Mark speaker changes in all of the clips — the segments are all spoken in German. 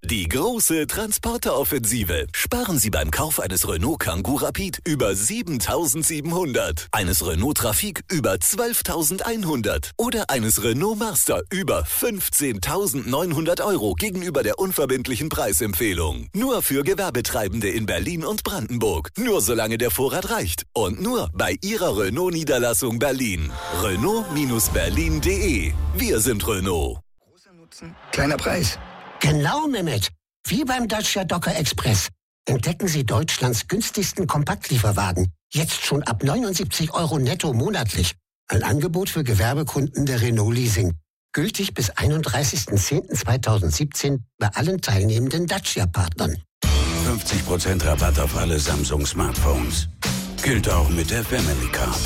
Speaker 1: Die große Transporteroffensive. Sparen Sie beim Kauf eines Renault Kangoo Rapid über 7.700, eines Renault Trafic über 12.100 oder eines Renault Master über 15.900 € gegenüber der unverbindlichen Preisempfehlung. Nur für Gewerbetreibende in Berlin und Brandenburg. Nur solange der Vorrat reicht. Und nur bei Ihrer Renault-Niederlassung Berlin. Renault-Berlin.de. Wir sind Renault.
Speaker 2: Großer Nutzen, kleiner Preis.
Speaker 3: Genau, Mehmet. Wie beim Dacia Docker Express. Entdecken Sie Deutschlands günstigsten Kompaktlieferwagen. Jetzt schon ab 79 € netto monatlich. Ein Angebot für Gewerbekunden der Renault Leasing. Gültig bis 31.10.2017 bei allen teilnehmenden Dacia-Partnern.
Speaker 4: 50% Rabatt auf alle Samsung-Smartphones. Gilt auch mit der Family Card.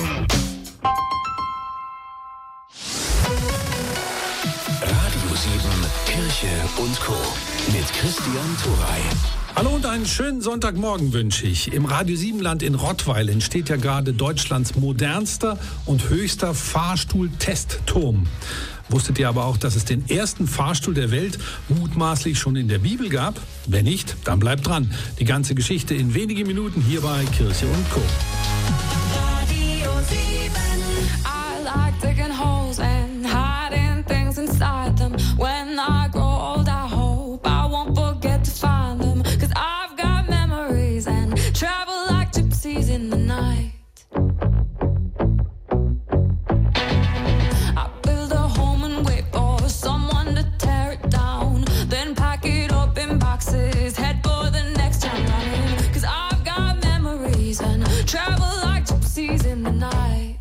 Speaker 5: Radio 7, Kirche und Co. mit Christian Thuray.
Speaker 6: Hallo und einen schönen Sonntagmorgen wünsche ich. Im Radio 7 Land in Rottweil entsteht ja gerade Deutschlands modernster und höchster Fahrstuhl-Testturm. Wusstet ihr aber auch, dass es den ersten Fahrstuhl der Welt mutmaßlich schon in der Bibel gab? Wenn nicht, dann bleibt dran. Die ganze Geschichte in wenigen Minuten hier bei Kirche und Co.
Speaker 7: Radio 7. I like digging holes and hiding things inside them. When I grow old, I hope I won't forget to find them. 'Cause I've got memories and travel like gypsies in the night. I build a home and wait for someone to tear it down. Then pack it up in boxes, head for the next time running. 'Cause I've got memories and travel like gypsies in the night.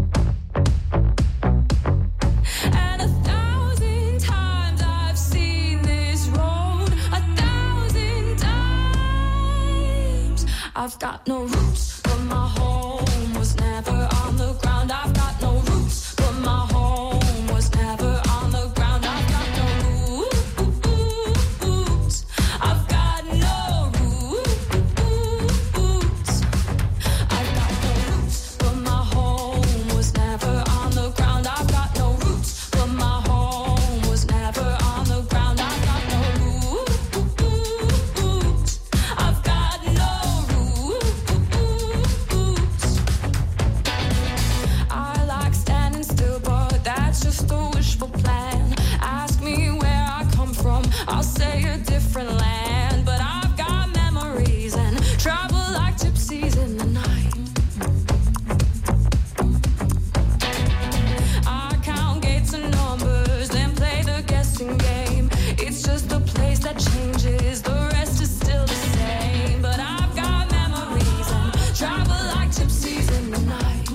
Speaker 7: And 1,000 times I've seen this road, 1,000 times. I've got no roots, but my home was never on the ground. I've got no roots, but my home was never on the ground. I've got no roots. I've got no roots. I've got no roots, but my home was never on the ground. I've got no roots, but my home was never on the ground. I've got no roots. I've got no roots. I like standing still, but that's just a wishful plan. Ask me where I come from, I'll say a different land. But I've got memories and travel like gypsies in the night. I count gates and numbers, then play the guessing game. It's just a place that changes, the rest is still the same. But I've got memories and travel like gypsies in the night.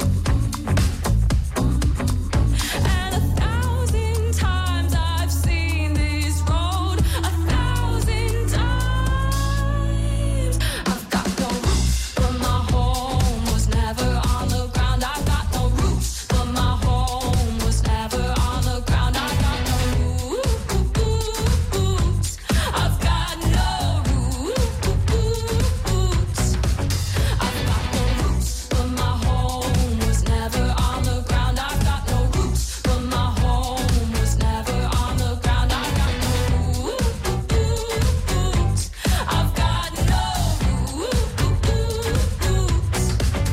Speaker 7: And 1,000 times I've seen this road, 1,000 times. I've got no roots, but my home was never on the ground. I've got no roots, but my home was never on the ground. I've got no roots. I've got no roots. I've got no roots, but my home was never on the ground. I've got no roots, but my home was never on the ground. I've got no roots. I've got no roots.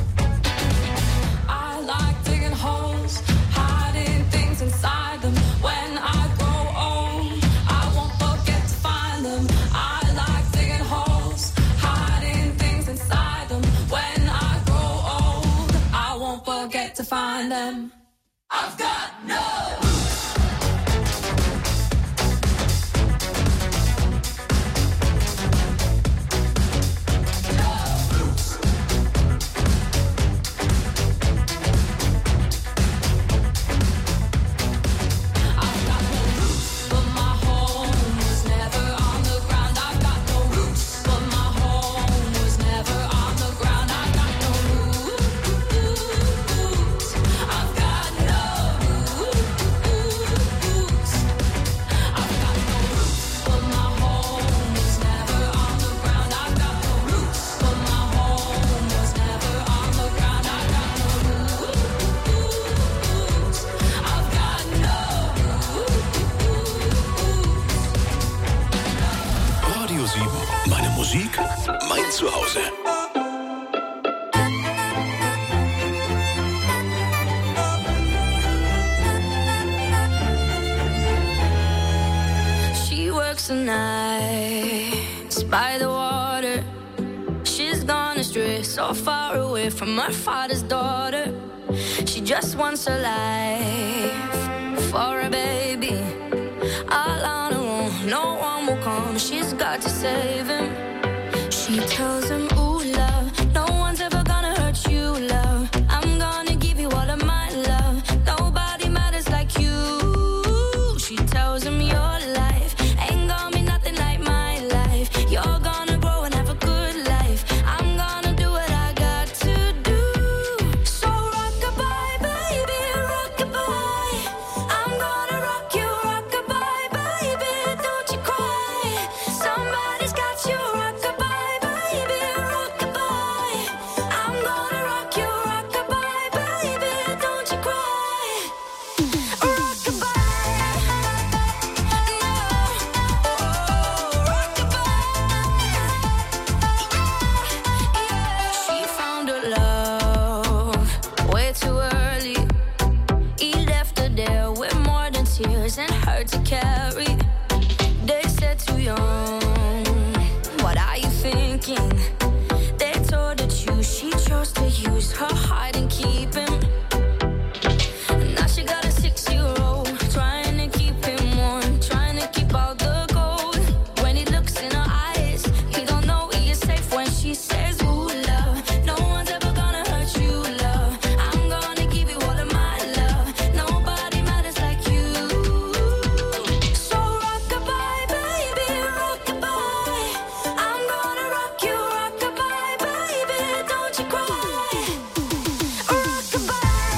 Speaker 7: I like digging holes, hiding things inside them. When I grow old, I won't forget to find them. I like digging holes, hiding things inside them. When I grow old, I won't forget to find them. I've got no I've got no roots, but my home was never on the ground. I've got no roots, but my home was never on the ground. I've got no roots. I've got no roots.
Speaker 5: Musik mein Zuhause.
Speaker 7: She works the nights by the water. She's gone astray, so far away from her father's daughter. She just wants a life for a baby. All on her own, no one will come. She's got to save him. She tells him, ooh, love, no one's ever gonna hurt you, love. I'm gonna give you all of my love. Nobody matters like you. She tells him, your life ain't gonna be nothing like my life. You're gonna grow and have a good life. I'm gonna do what I got to do. So rock-a-bye, baby, rock-a-bye. I'm gonna rock you, rock-a-bye, baby, don't you cry. Somebody's got you, rock-a-bye, baby, rock-a-bye. I'm gonna rock you, rock-a-bye, baby, don't you cry. Rock-a-bye, she found her love way too early. He left her there with more than tears and hurt to carry. They said too young, what are you thinking? They told her to choose, she chose to use her heart and keep him. Now she got a 6-year-old, trying to keep him warm, trying to keep out the cold. When he looks in her eyes, he don't know he is safe when she says, ooh, love, no one's ever gonna hurt you, love. I'm gonna give you all of my love. Nobody matters like you. So rock-a-bye, baby, rock-a-bye. I'm gonna rock you, rock-a-bye, baby, don't you cry. Rock-a-bye,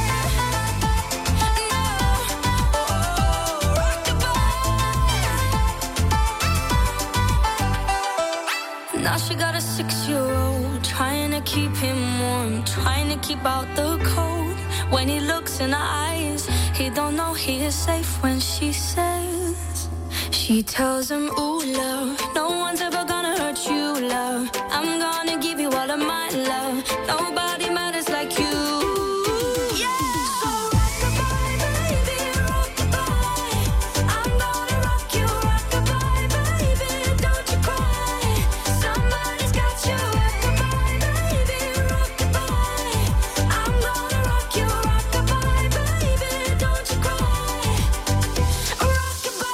Speaker 7: rock-a-bye. Now she got a 6-year-old, trying to keep him warm, trying to keep out the cold. When he looks in her eyes, he don't know he is safe when she says, she tells him, ooh, love, no one's ever gonna hurt you, love. I'm gonna give you all of my love. Nobody matters like you. Yeah. So rock-a-bye, baby, rock-a-bye. I'm gonna rock you, rock-a-bye, baby, don't you cry. Somebody's got you, rock-a-bye, baby, rock-a-bye. I'm gonna rock you, rock-a-bye, baby, don't you cry. Rock-a-bye,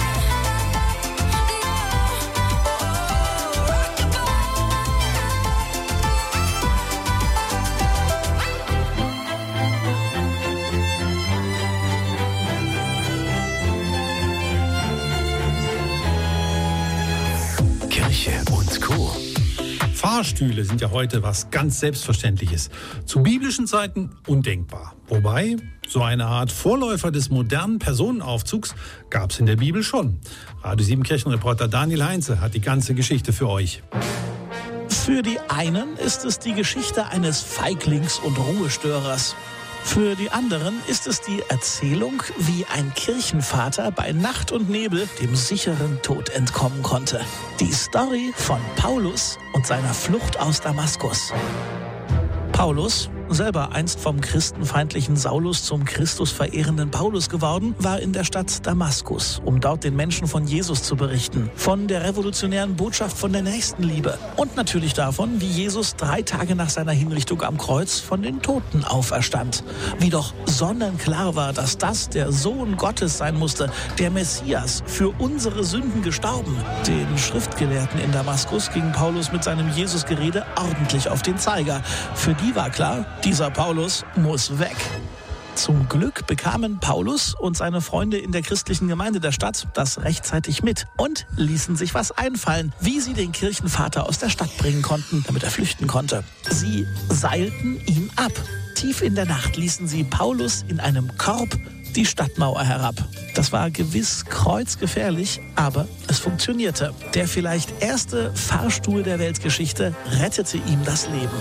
Speaker 5: Kirche und Co.
Speaker 6: Fahrstühle sind ja heute was ganz Selbstverständliches. Zu biblischen Zeiten undenkbar. Wobei, so eine Art Vorläufer des modernen Personenaufzugs gab es in der Bibel schon. Radio 7 Kirchenreporter Daniel Heinze hat die ganze Geschichte für euch.
Speaker 8: Für die einen ist es die Geschichte eines Feiglings und Ruhestörers. Für die anderen ist es die Erzählung, wie ein Kirchenvater bei Nacht und Nebel dem sicheren Tod entkommen konnte. Die Story von Paulus und seiner Flucht aus Damaskus. Paulus, selber einst vom christenfeindlichen Saulus zum Christusverehrenden Paulus geworden, war in der Stadt Damaskus, um dort den Menschen von Jesus zu berichten, von der revolutionären Botschaft von der Nächstenliebe und natürlich davon, wie Jesus 3 Tage nach seiner Hinrichtung am Kreuz von den Toten auferstand. Wie doch sonnenklar war, dass das der Sohn Gottes sein musste, der Messias, für unsere Sünden gestorben. Den Schriftgelehrten in Damaskus ging Paulus mit seinem Jesusgerede ordentlich auf den Zeiger. Für die war klar, dieser Paulus muss weg. Zum Glück bekamen Paulus und seine Freunde in der christlichen Gemeinde der Stadt das rechtzeitig mit und ließen sich was einfallen, wie sie den Kirchenvater aus der Stadt bringen konnten, damit er flüchten konnte. Sie seilten ihn ab. Tief in der Nacht ließen sie Paulus in einem Korb die Stadtmauer herab. Das war gewiss kreuzgefährlich, aber es funktionierte. Der vielleicht erste Fahrstuhl der Weltgeschichte rettete ihm das Leben.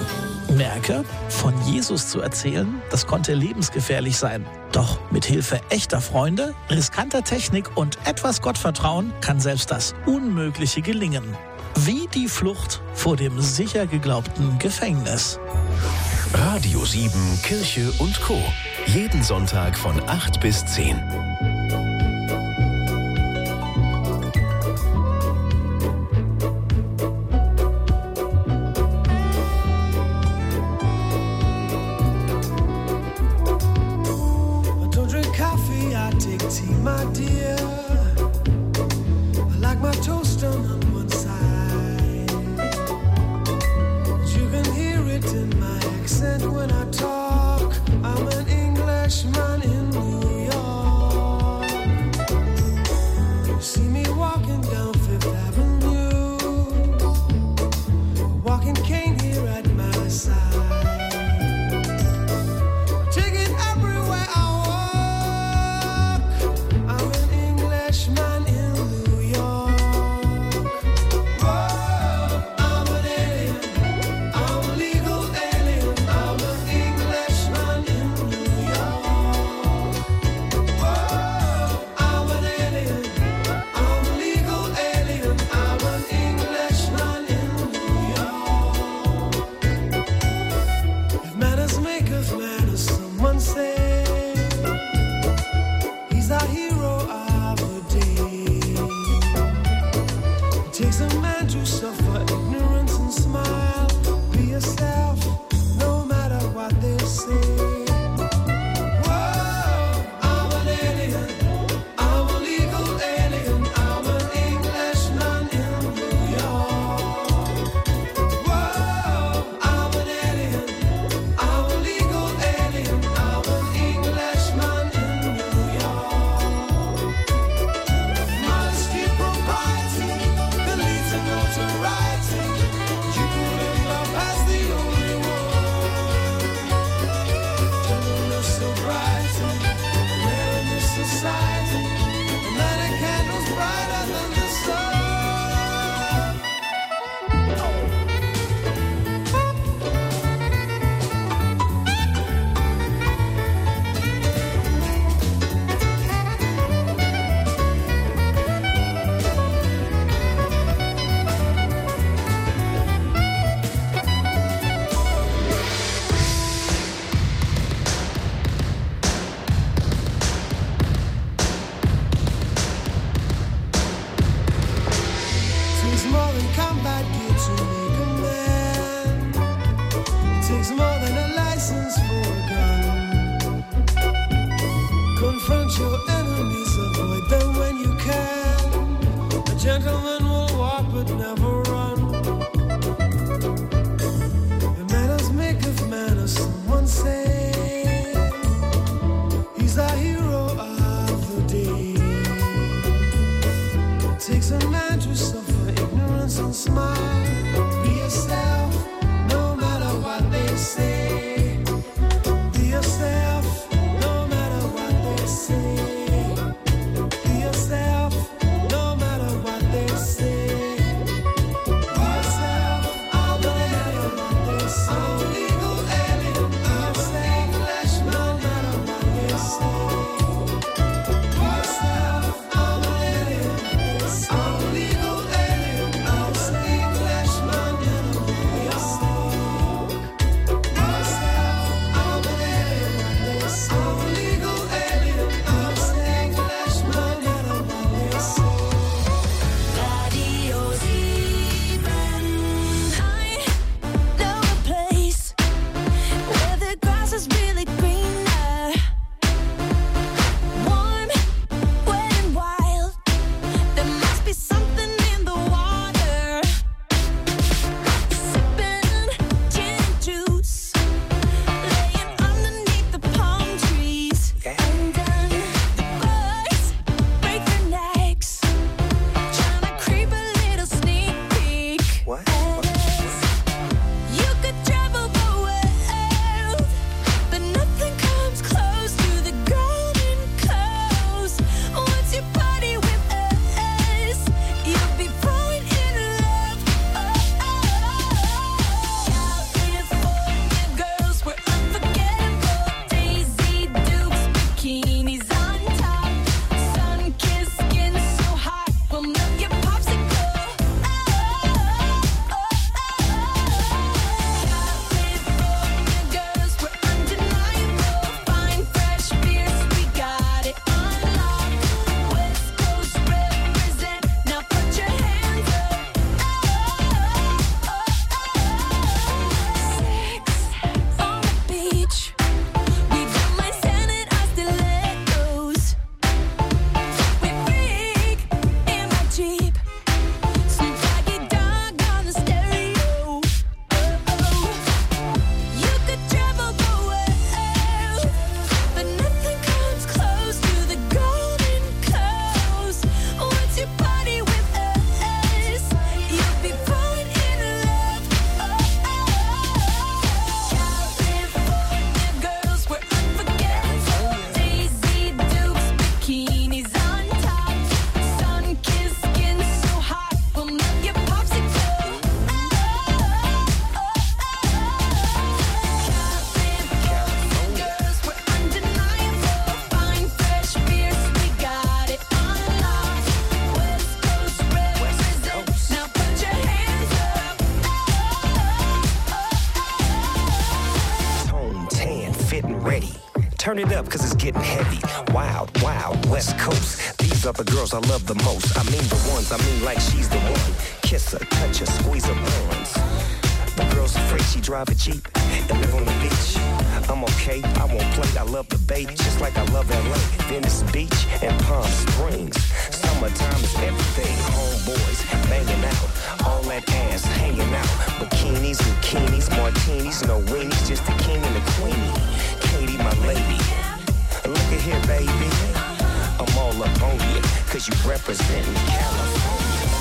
Speaker 8: Merke, von Jesus zu erzählen, das konnte lebensgefährlich sein. Doch mit Hilfe echter Freunde, riskanter Technik und etwas Gottvertrauen kann selbst das Unmögliche gelingen. Wie die Flucht vor dem sicher geglaubten Gefängnis.
Speaker 5: Radio 7 Kirche und Co. Jeden Sonntag von 8 bis 10.
Speaker 9: My dear, I like my toast on one side. You can hear it in my accent when I talk. I'm an Englishman in New York. You see me walking down Fifth Avenue, a walking cane here at my side. Take it everywhere I man in New York. Whoa, I'm an alien, I'm a legal alien, I'm an Englishman in New York. Whoa, I'm an alien, I'm a legal alien, I'm an Englishman in New York. If manners make us manners, someone say, he's our hero. Takes a man to suffer ignorance and smile. Be yourself, no matter what they say. Whoa, I'm an alien, I'm a legal alien, I'm an Englishman in New York. Whoa, I'm an alien, I'm a legal alien, I'm an Englishman in New York. Modesty, propriety, notoriety, you in love as the only one. Gentleness, sobriety, rare in this society, and that a candle's brighter than the sun. More than combat gear to make a man. It takes more than a license for a gun. Confront your enemies, avoid them when you can. A gentleman will walk but never run. The manners make of manners, someone say. He's our hero of the day. It takes a man to suffer ignorance and smile. Be yourself, no matter what they say. Be yourself, no matter what they say. Be yourself, no matter what they say. Be yourself, I'm an alien, I'm a legal alien, I'm an Englishman, no matter what they say. Be yourself, I'm an alien, I'm a legal alien, I'm an Englishman in New York.
Speaker 10: Turn it up, cause it's getting heavy. Wild, wild, West Coast. These are the girls I love the most. I mean the ones, I mean like she's the one. Kiss her, touch her, squeeze her buns. The girl's afraid she drive a Jeep and live on the beach. I'm okay, I won't play, I love the bay, just like I love LA, Venice Beach and Palm Springs. Summertime is everything, homeboys banging out, all that ass hanging out. Bikinis, bikinis, martinis, no weenies, just the king and the queenie. Katie, my lady, look at here, baby, I'm all up on you, cause you representing California.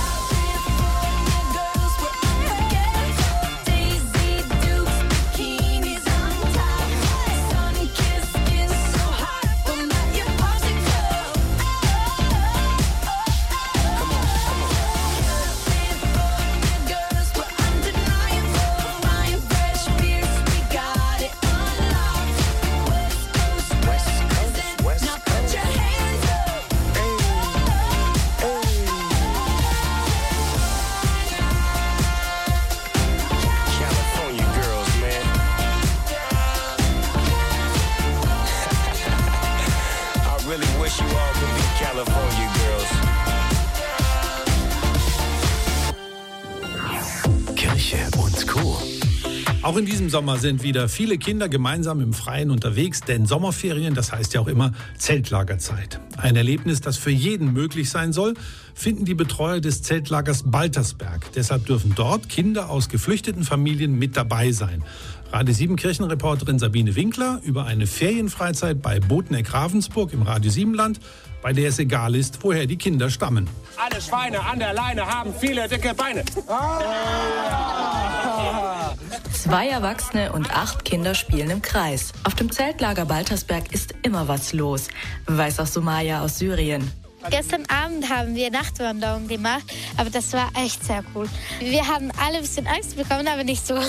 Speaker 6: Auch in diesem Sommer sind wieder viele Kinder gemeinsam im Freien unterwegs, denn Sommerferien, das heißt ja auch immer Zeltlagerzeit. Ein Erlebnis, das für jeden möglich sein soll, finden die Betreuer des Zeltlagers Baltersberg. Deshalb dürfen dort Kinder aus geflüchteten Familien mit dabei sein. Radio 7 Kirchenreporterin Sabine Winkler über eine Ferienfreizeit bei Boteneck-Ravensburg im Radio 7 Land, bei der es egal ist, woher die Kinder stammen.
Speaker 11: Alle Schweine an der Leine haben viele dicke Beine.
Speaker 12: 2 Erwachsene und 8 Kinder spielen im Kreis. Auf dem Zeltlager Baltersberg ist immer was los, weiß auch Sumaya aus Syrien.
Speaker 13: Gestern Abend haben wir Nachtwanderung gemacht, aber das war echt sehr cool. Wir haben alle ein bisschen Angst bekommen, aber nicht so.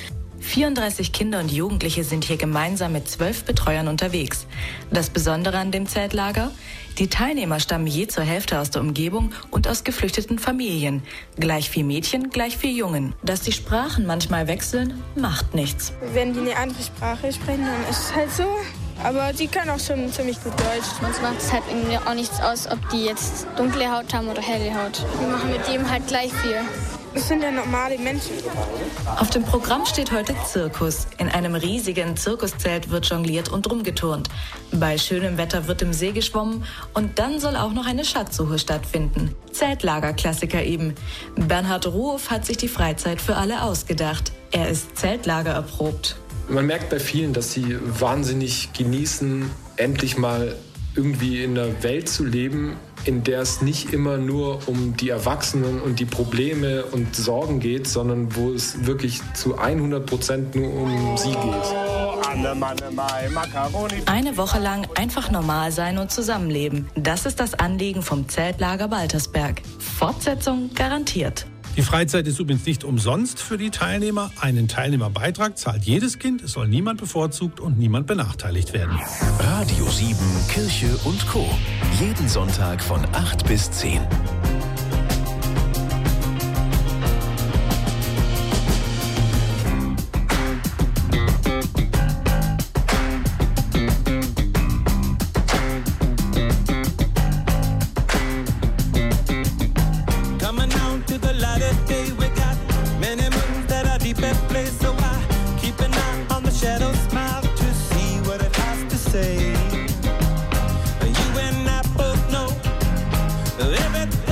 Speaker 12: 34 Kinder und Jugendliche sind hier gemeinsam mit 12 Betreuern unterwegs. Das Besondere an dem Zeltlager? Die Teilnehmer stammen je zur Hälfte aus der Umgebung und aus geflüchteten Familien. Gleich viel Mädchen, gleich viel Jungen. Dass die Sprachen manchmal wechseln, macht nichts.
Speaker 14: Wenn die eine andere Sprache sprechen, dann ist es halt so. Aber die können auch schon ziemlich gut Deutsch.
Speaker 15: Uns macht es halt irgendwie auch nichts aus, ob die jetzt dunkle Haut haben oder helle Haut. Wir machen mit dem halt gleich viel.
Speaker 14: Das sind ja normale Menschen.
Speaker 12: Auf dem Programm steht heute Zirkus. In einem riesigen Zirkuszelt wird jongliert und rumgeturnt. Bei schönem Wetter wird im See geschwommen und dann soll auch noch eine Schatzsuche stattfinden. Zeltlagerklassiker eben. Bernhard Ruoff hat sich die Freizeit für alle ausgedacht. Er ist Zeltlager erprobt.
Speaker 16: Man merkt bei vielen, dass sie wahnsinnig genießen, endlich mal irgendwie in einer Welt zu leben, in der es nicht immer nur um die Erwachsenen und die Probleme und Sorgen geht, sondern wo es wirklich zu 100% nur um sie geht.
Speaker 12: Eine Woche lang einfach normal sein und zusammenleben. Das ist das Anliegen vom Zeltlager Baltersberg. Fortsetzung garantiert.
Speaker 6: Die Freizeit ist übrigens nicht umsonst für die Teilnehmer. Einen Teilnehmerbeitrag zahlt jedes Kind. Es soll niemand bevorzugt und niemand benachteiligt werden.
Speaker 5: Radio 7 Kirche und Co. Jeden Sonntag von 8 bis 10.
Speaker 9: Everything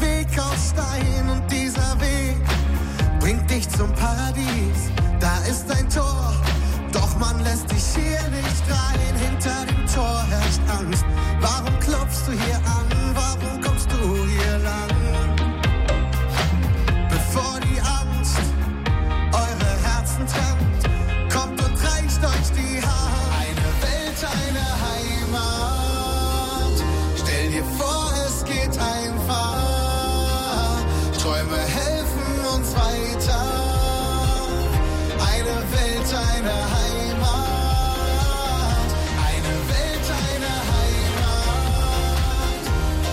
Speaker 9: Weg aus Stein und dieser Weg bringt dich zum Paradies. Da ist ein Tor, doch man lässt dich hier nicht rein. Hinter dem Tor herrscht Angst. Warum klopfst du hier an? Warum kommst du hier lang? Bevor die Angst eure Herzen trennt, kommt und reicht euch die Hand. Eine Welt, eine Heimat. Stell dir vor, es geht einfach. Träume helfen uns weiter. Eine Welt, eine Heimat. Eine Welt, eine Heimat.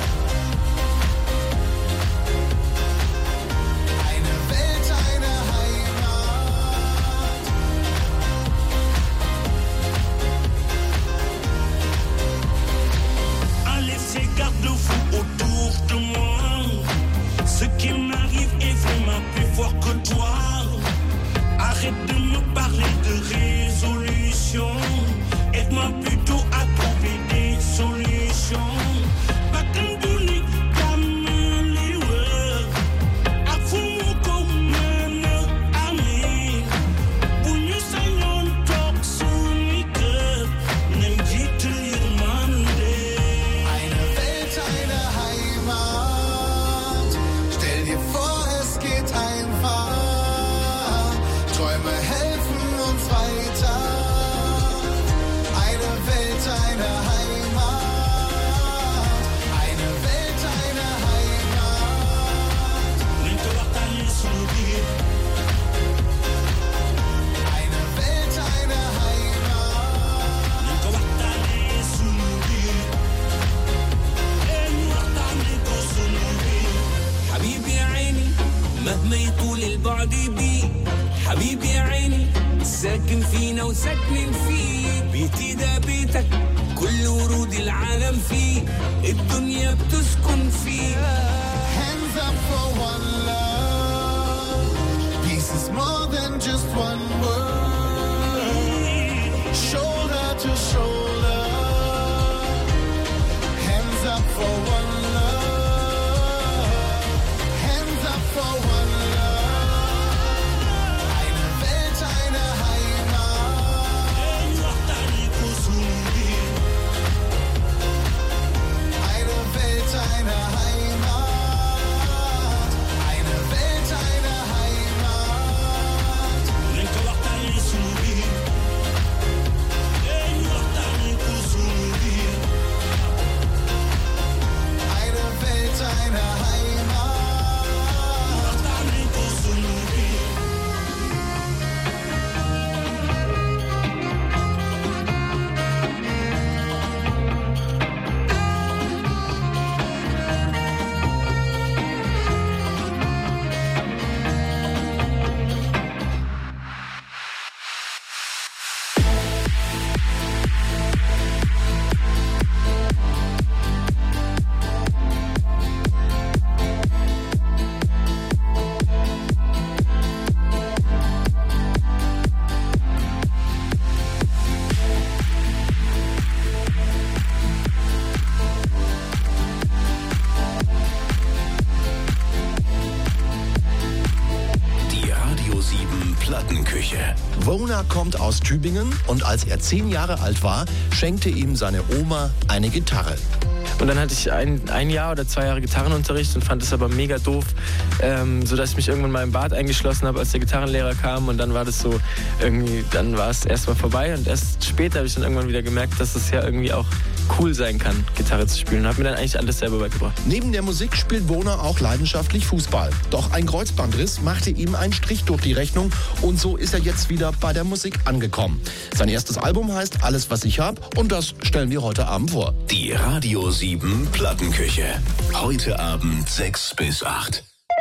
Speaker 9: Eine Welt, eine Heimat.
Speaker 17: Allez, c'est garde-fou autour de moi. Ce qui m'arrive est vraiment plus fort que toi. Arrête de me parler de résolution. Aide-moi plutôt à trouver des solutions. Bakanduni kameliwe. Afumuko mene ami. Bunyu sanyon tok sunike. Nemjit yirmande.
Speaker 9: Eine Welt, eine Heimat. Stell dir vor, es geht einfach. Träume helfen uns weiter. Eine Welt, eine Heimat. Eine Welt, eine Heimat.
Speaker 17: Nito watani subi.
Speaker 9: Eine Welt, eine Heimat.
Speaker 17: Nito watani subi. Eni watani kusunubi. حبيبي يا عيني مهما يطول البعد بي. حبيبي يا عيني ساكن فينا وساكنين فيه. بيتي ده بيتك كل ورود العالم فيه. الدنيا بتسكن فيه.
Speaker 9: Hands up for one love. Peace is more than just one word. Shoulder to shoulder. Hands up for one love. Hands up for one love. Eine Welt, eine Heimat.
Speaker 17: Eni watani kusunubi.
Speaker 9: Eine Welt, eine Heimat. Eine Welt, eine Heimat.
Speaker 17: Nito watani subi. Eni watani kusunubi.
Speaker 9: Eine Welt, eine Heimat.
Speaker 17: Watani kusunubi.
Speaker 5: Die Radio 7 Plattenküche.
Speaker 18: Wona kommt aus Tübingen und als er 10 Jahre alt war, schenkte ihm seine Oma eine Gitarre.
Speaker 19: Und dann hatte ich ein Jahr oder 2 Jahre Gitarrenunterricht und fand es aber mega doof, sodass ich mich irgendwann mal im Bad eingeschlossen habe, als der Gitarrenlehrer kam. Und dann war das so, irgendwie, dann war es erstmal vorbei. Und erst später habe ich dann irgendwann wieder gemerkt, dass es ja irgendwie auch cool sein kann, Gitarre zu spielen. Und habe mir dann eigentlich alles selber beigebracht.
Speaker 18: Neben der Musik spielt Wona auch leidenschaftlich Fußball. Doch ein Kreuzbandriss machte ihm einen Strich durch die Rechnung und so ist er jetzt wieder bei der Musik angekommen. Sein erstes Album heißt Alles, was ich hab und das stellen wir heute Abend vor.
Speaker 5: Die Radio 7 Plattenküche. Heute Abend 6 bis 8.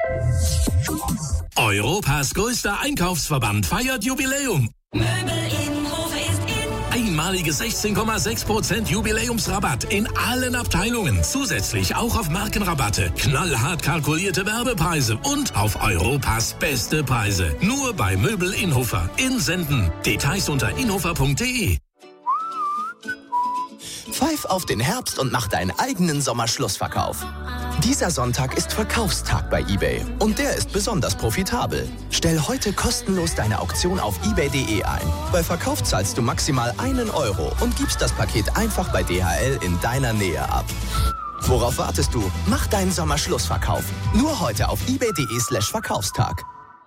Speaker 5: Europas größter Einkaufsverband feiert Jubiläum.
Speaker 7: Möbel in Hofe ist in.
Speaker 5: Einmaliges 16,6% Jubiläumsrabatt in allen Abteilungen. Zusätzlich auch auf Markenrabatte, knallhart kalkulierte Werbepreise und auf Europas beste Preise. Nur bei Möbel Inhofer in Senden. Details unter inhofer.de.
Speaker 20: Pfeif auf den Herbst und mach deinen eigenen Sommerschlussverkauf. Dieser Sonntag ist Verkaufstag bei eBay und der ist besonders profitabel. Stell heute kostenlos deine Auktion auf ebay.de ein. Bei Verkauf zahlst du maximal 1 Euro und gibst das Paket einfach bei DHL in deiner Nähe ab. Worauf wartest du? Mach deinen Sommerschlussverkauf. Nur heute auf ebay.de/Verkaufstag.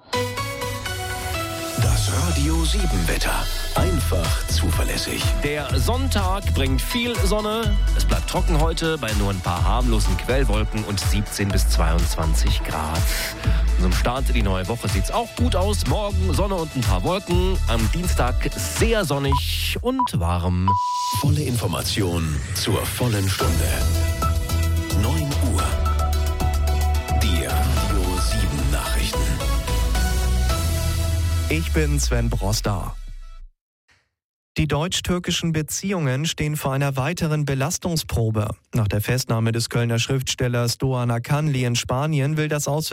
Speaker 1: Das Radio 7 Wetter. Einfach zuverlässig.
Speaker 21: Der Sonntag bringt viel Sonne. Es bleibt trocken heute bei nur ein paar harmlosen Quellwolken und 17 bis 22 Grad. Zum Start in die neue Woche sieht's auch gut aus. Morgen Sonne und ein paar Wolken. Am Dienstag sehr sonnig und warm.
Speaker 1: Volle Information zur vollen Stunde. 9 Uhr. Die Radio 7 Nachrichten.
Speaker 22: Ich bin Sven Broster. Die deutsch-türkischen Beziehungen stehen vor einer weiteren Belastungsprobe. Nach der Festnahme des Kölner Schriftstellers Doğan Akanlı in Spanien will das